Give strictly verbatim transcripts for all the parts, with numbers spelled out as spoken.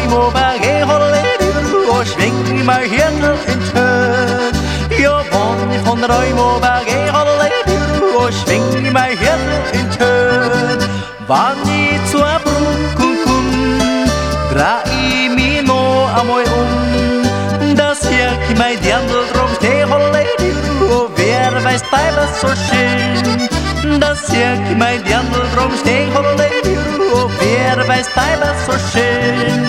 Räumo bei Hollediru und schwing mein Hirtel in Tön. Ja, wann von Räumo bei Hollediru und schwing mein Hirtel in Tön. Wann ich zur Brunken komm, dreh ich mich noch einmal um. Das hier gibt mein Dirndl drum, steh Hollediru, wer weiß, bleibt so schön. Das hier gibt mein Dirndl drum, steh Hollediru, wer weiß, bleibt so schön.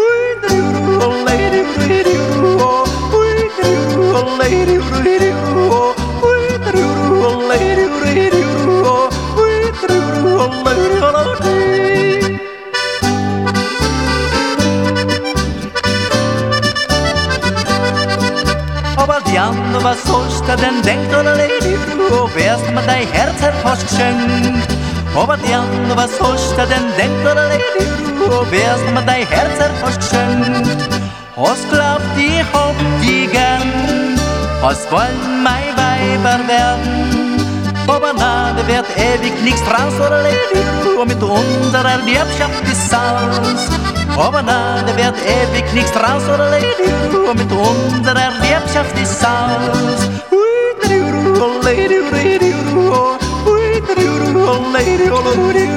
Aber die andere, was sollst du denn denken, oder Lady, du wärst mir dein Herz hat fast geschenkt. Aber die andere, was sollst du denn denken, oder Lady, du wärst mir dein Herz hat fast geschenkt. Hast glaubt, ich hab die gern, hast wollen mein Weiber werden. Aber na, da wird ewig nichts draus, oder Lady, und mit unserer Liebschaft ist aus. Aber na, da wird ewig nichts draus, oder Lady, und mit unserer Liebschaft ist aus. Oh Lady, oh Lady, oh Lady, oh Lady, oh Lady,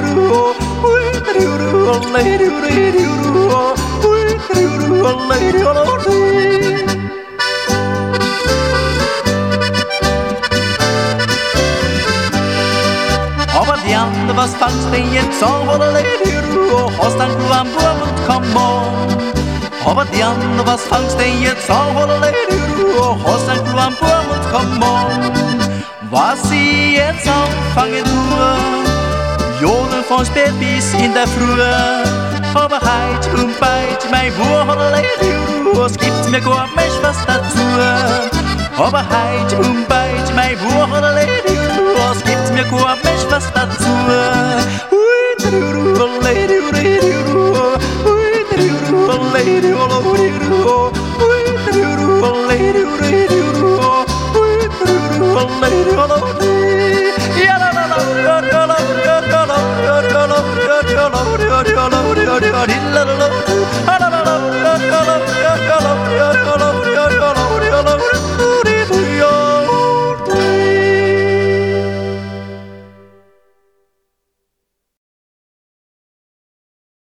oh Lady, oh Lady, oh Lady. Aber die andere, was fangst du jetzt an, oder Lady, du hast ein Klo am Wurm und komm on. Aber die andere, was fangst du jetzt an, oder Lady, du hast ein Klo am Wurm und komm on. Was ich jetzt anfange tue, jodeln von spät bis in der Früh. Aber heit und beit mein Wurm, oder Lady, du, es gibt mir gar nicht was dazu. Aber heit und beit mein Wurm, oder Lady, du, es gibt mir gar nicht was dazu.